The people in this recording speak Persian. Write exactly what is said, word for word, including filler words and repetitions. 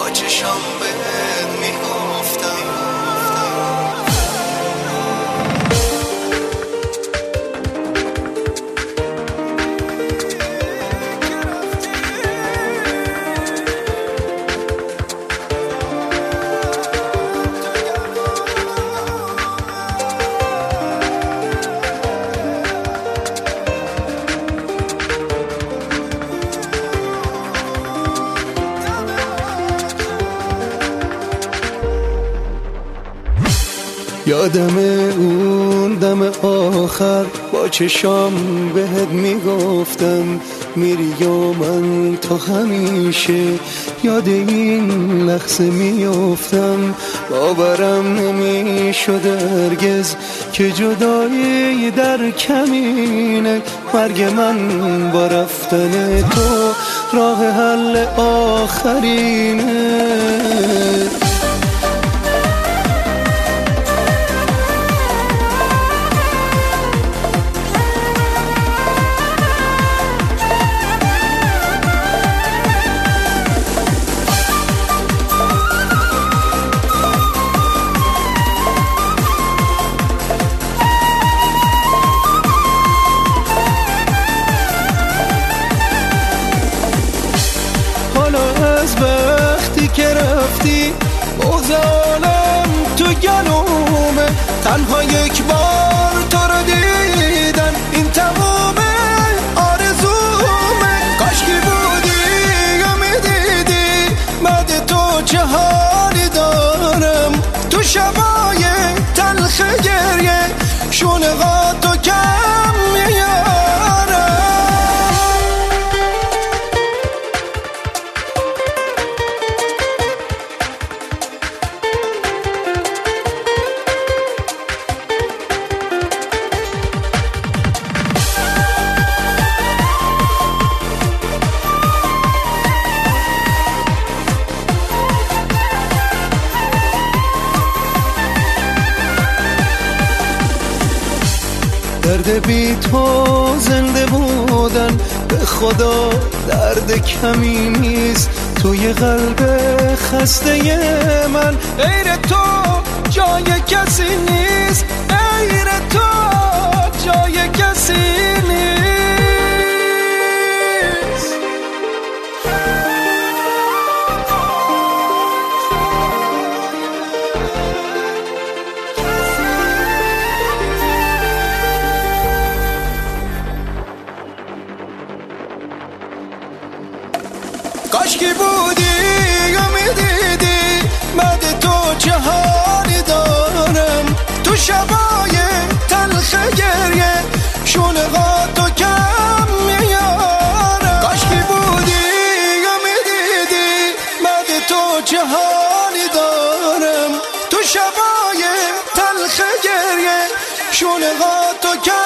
با چشام بهت میگفتم. یادم اون دم آخر با چشام بهت میگفتم میری یا من تا همیشه یاد این لحظه میافتم. باورم نمیشد هرگز که جدایی در کمینه مرگ من با رفتن تو راه حل آخرینه. از وقتی که رفتی بغض عالم تو گلومه، تنها یک بار تو رو دیدن این تمومه آرزومه. کاشکی بودی یا میدیدی بعد تو چه حالی دارم، تو شبای تلخ گریه شونقا تو کم میارم. درد بی تو زنده بودن به خدا درد کمی نیست. توی قلب خسته من غیر تو جای کسی نیست، غیر تو جای کسی نیست. کاشکی بودی یا میدیدی بعد تو چه حالی دارم، تو شبای تلخ گریه شونقا تو کم میارم. کاشکی بودی یا میدیدی بعد تو چه حالی دارم، تو شبای تلخ گریه شونقا تو کم